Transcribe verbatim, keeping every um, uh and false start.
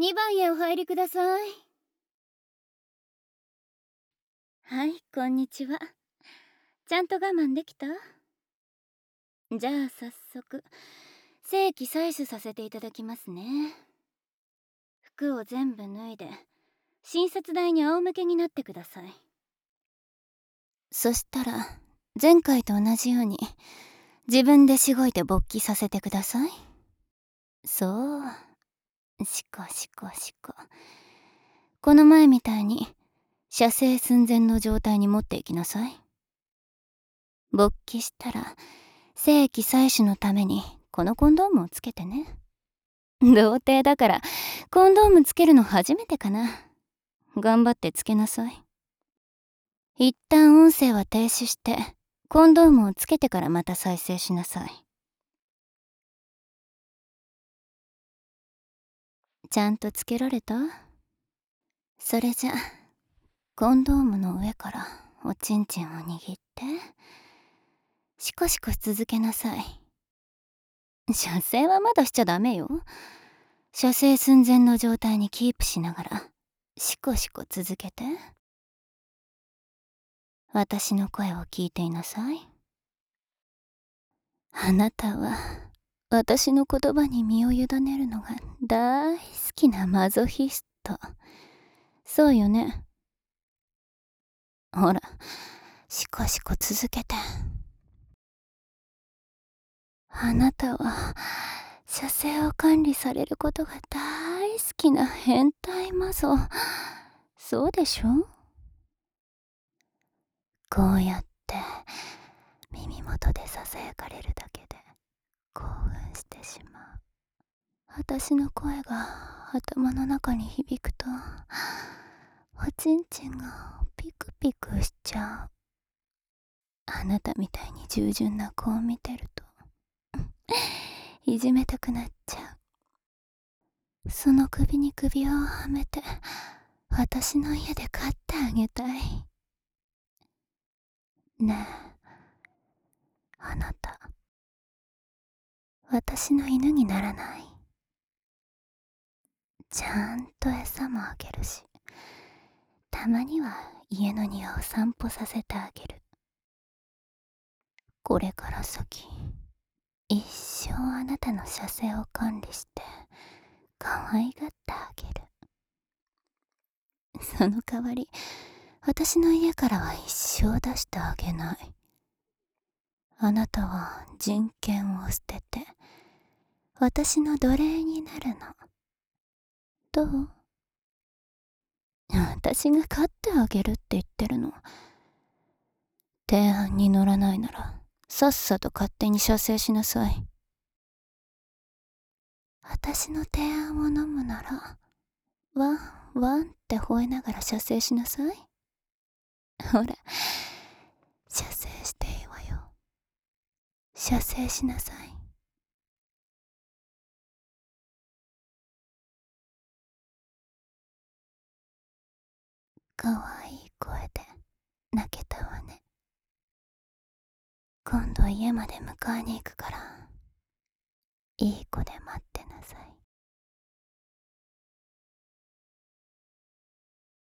にばんへお入りください。はい、こんにちは。ちゃんと我慢できた？じゃあ早速精気採取させていただきますね。服を全部脱いで診察台に仰向けになってください。そしたら前回と同じように自分でしごいて勃起させてください。そう、しこしこしこ。この前みたいに射精寸前の状態に持っていきなさい。勃起したら精気採取のためにこのコンドームをつけてね。童貞だからコンドームつけるの初めてかな。頑張ってつけなさい。一旦音声は停止してコンドームをつけてからまた再生しなさい。ちゃんとつけられた？それじゃコンドームの上からおちんちんを握ってシコシコ続けなさい。射精はまだしちゃダメよ。射精寸前の状態にキープしながらシコシコ続けて。私の声を聞いていなさい。あなたは私の言葉に身を委ねるのが大好きなマゾヒスト。そうよね。ほら、シコシコ続けて。あなたは射精を管理されることが大好きな変態マゾ。そうでしょ？こうやって耳元でささやかれるだけで興奮してしまう。私の声が頭の中に響くとおちんちんがピクピクしちゃう。あなたみたいに従順な子を見てるといじめたくなっちゃう。その首に首をはめて私の家で飼ってあげたい。ねえ、あなた私の犬にならない？ちゃんと餌もあげるし、たまには家の庭を散歩させてあげる。これから先一生あなたの射精を管理して可愛がってあげる。その代わり私の家からは一生出してあげない。あなたは人権を捨てて私の奴隷になるの。どう？私が飼ってあげるって言ってるの。提案に乗らないならさっさと勝手に射精しなさい。私の提案を飲むならワンワンって吠えながら射精しなさい。ほら、射精していいわよ。射精しなさい。かわいい声で泣けたわね。今度家まで迎えに行くからいい子で待ってなさい。